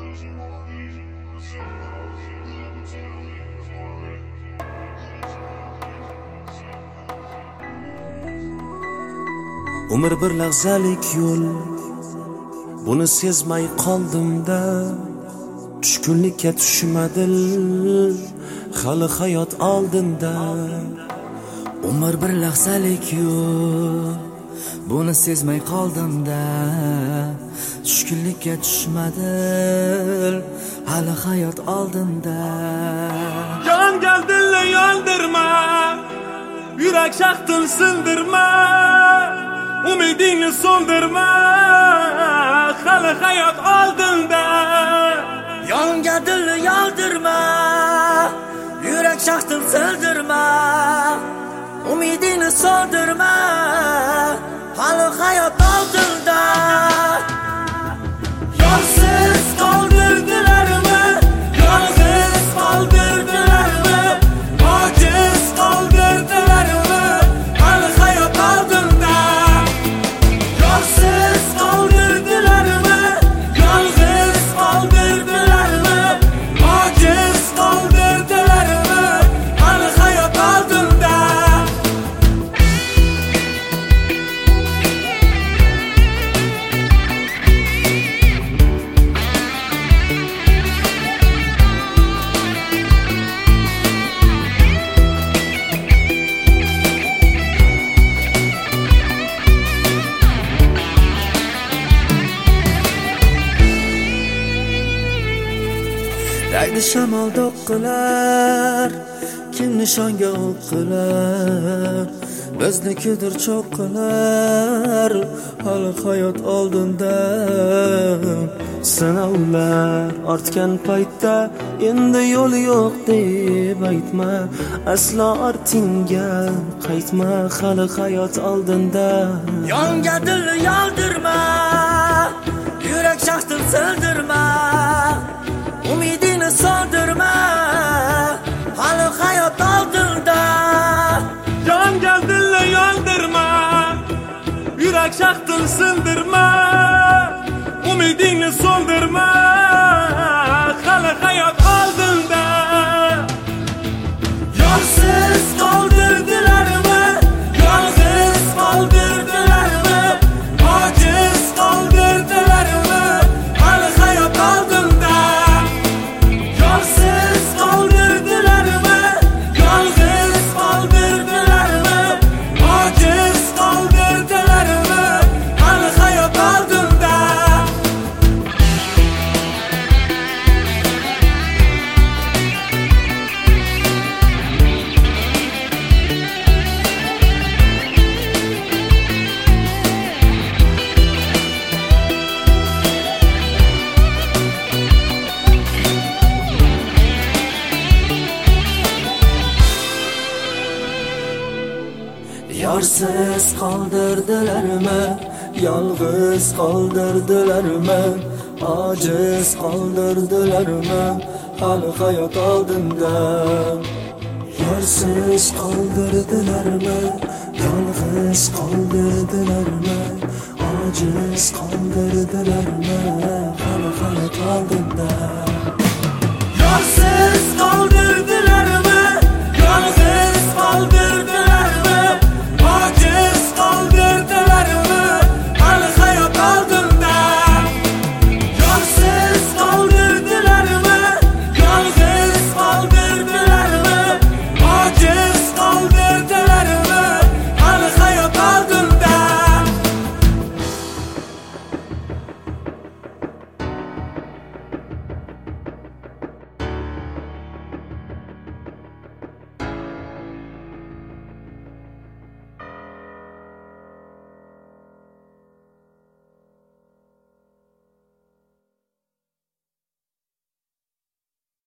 Umr bir lahzalik yo'l, buni sezmay qoldim-da. Tushkunlikka tushmadim, hali hayot oldinda. Umr bir lahzalik yo'l, buni sezmay qoldim-da. Tushkunlikka tushmadim, hali hayot oldinda. Yonga dilni yondirma, yurak shaxtin sindirma, umidingni so'ndirma, hali hayot oldinda. Yonga dilni yondirma, yurak shaxtin sindirma, umidingni so'ndirma, hali hayot oldinda. Yorsiz qoldirdilarmi, yolg'iz qoldirdilarmi, ojiz qoldirdilarmi, hali hayot oldinda. Yorsiz qoldirdilarmi, yolg'iz qoldirdilarmi, ojiz qoldirdilarmi, hali hayot oldinda. Daydi shamol do'qqilar, kim nishonga o'qilar, biznikidir cho'qqilar, hali hayot oldinda. Sinovlar ortgan paytda endi yo'l yo'q deb aytma, aslo ortingga qaytma, hali hayot oldinda. Yonga dilni yondirma, yurak shaxtin sindirma, umidingni so'ndirma, hali hayot oldinda. Yonga dilni yondirma, yurak shaxtin sindirma, umidingni so'ndirma, hali hayot oldinda. Yorsiz qoldirdilarmi, yolg'iz qoldirdilarmi, ojiz qoldirdilarmi, hali hayot oldinda. Yorsiz qoldirdilarmi, yolg'iz qoldirdilarmi, ojiz qoldirdilarmi, hali hayot oldinda. Yorsiz qoldirdilarmi, yolg'iz qoldirdilarmi, ojiz qoldirdilarmi, hali hayot oldinda. Yorsiz qoldirdilarmi, yolg'iz qoldirdilarmi, ojiz qoldirdilarmi, hali hayot oldinda. Yorsiz qoldirdilarmi,